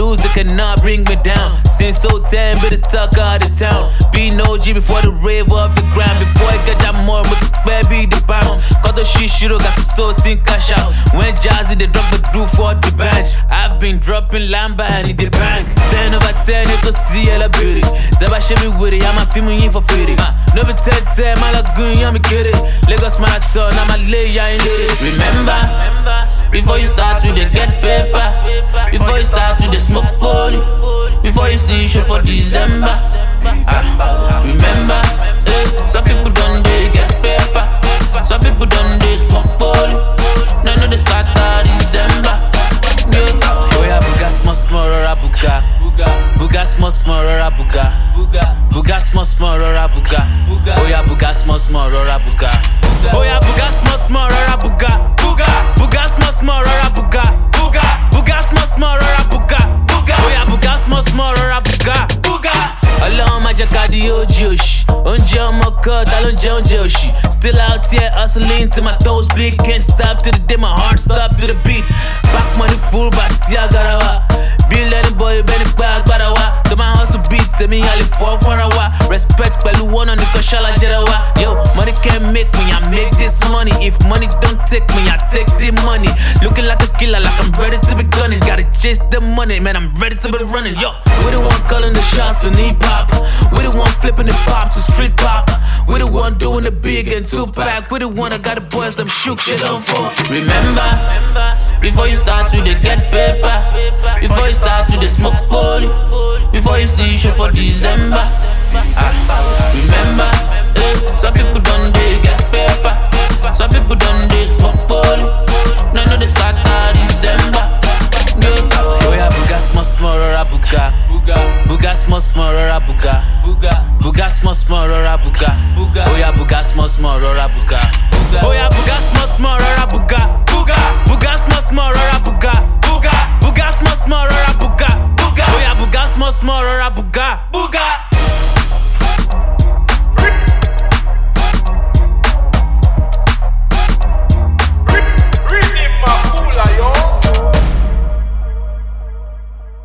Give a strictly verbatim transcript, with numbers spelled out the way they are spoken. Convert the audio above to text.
lose, they cannot bring me down. Since so ten, better talk out of town. Be no G before the rave off the ground. Before I get that more, but baby the bounce. Got the shit, shit, got the soul, think cash out. When Jazzy, they drop the groove for the bench. I've been dropping lamba and in the bank. ten over ten, you can see all the beauty. Zaba show me with it, I'm a film in for free. No be ten ten, my lagoon, I'm a kid. Lagos Marathon, I'm a lay, I ain't it. Remember, before you start to the get paper, before you start to the smoke poly, before you see show for December. Ah, remember, eh, some people don't they get paper, some people don't they smoke poly. None of the scatter December. Yeah. Oh yeah, buga small small rora buga, buga small small rora buga, buga small small rora buga. Oh yeah, buga small small rora buga. Oh yeah, buga small small rora buga, buga small small rora buga, buga small small rora buga. Oh yeah, buga small small rora buga. Alone my jacadi ojosh, onje omoko talonje onje oshi. Still out here hustling till my toes big, can't stop to the day my heart stop to the beat. Back money full, but see I got a Bill any boy, Benny Bag, but I wa. To my hustle beats, to me, I live for for a while. Respect, pelu one on the Koshala Jerawa. Yo, money can't make me, I make this money. If money don't take me, I take the money. Looking like a killer, like I'm ready to be gunning. Gotta chase the money, man, I'm ready to be running. Yo, we the one calling the shots in hip hop. We the one flipping the pop to street pop. We the one doing the big and two pack. We the one that got the boys, them shook shit on for. Remember, before you start to the get paper, before you start to the smoke poly, before you see show for December. Ah, remember, eh, some people don't they get paper, some people don't they smoke poly. None of the scatter December. Yeah. Oh yeah, buga small small rora buga, buga small small rora buga, buga small small rora buga. Oh yeah, buga small small rora buga. Oh yeah, buga small small rora buga, buga small small rora buga, buga small small rora buga. Oh yeah, buga small small rora buga, buga.